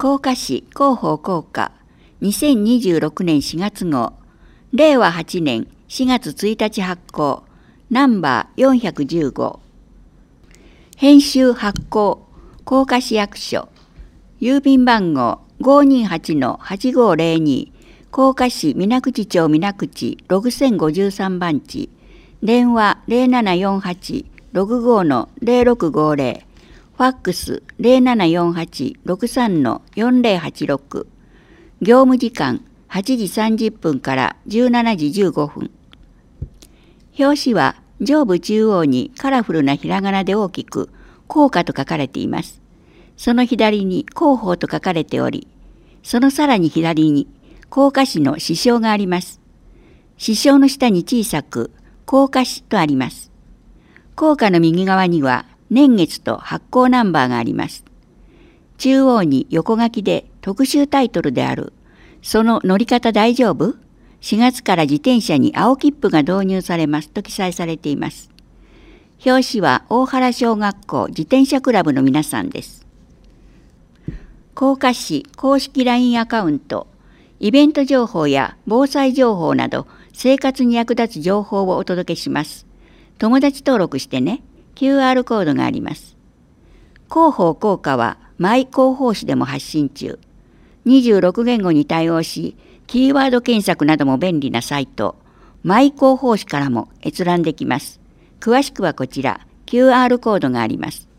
甲賀市広報効果2026年4月号、令和8年4月1日発行、ナンバー415。編集発行、甲賀市役所、郵便番号 528-8502、甲賀市水口町水口6053番地、電話 0748-65-0650、ファックス 0748-63-4086、業務時間8時30分から17時15分。表紙は上部中央にカラフルなひらがなで大きく甲賀と書かれています。その左に広報と書かれており、そのさらに左に甲賀市の支省があります。支省の下に小さく甲賀市とあります。甲賀の右側には年月と発行ナンバーがあります。中央に横書きで特集タイトルであるその乗り方大丈夫？ 4 月から自転車に青切符が導入されますと記載されています。表紙は大原小学校自転車クラブの皆さんです。甲賀市公式 LINE アカウント、イベント情報や防災情報など生活に役立つ情報をお届けします。友達登録してね。QR コードがあります。広報効果はマイ広報誌でも発信中。26言語に対応し、キーワード検索なども便利なサイト、マイ広報誌からも閲覧できます。詳しくはこちら、QR コードがあります。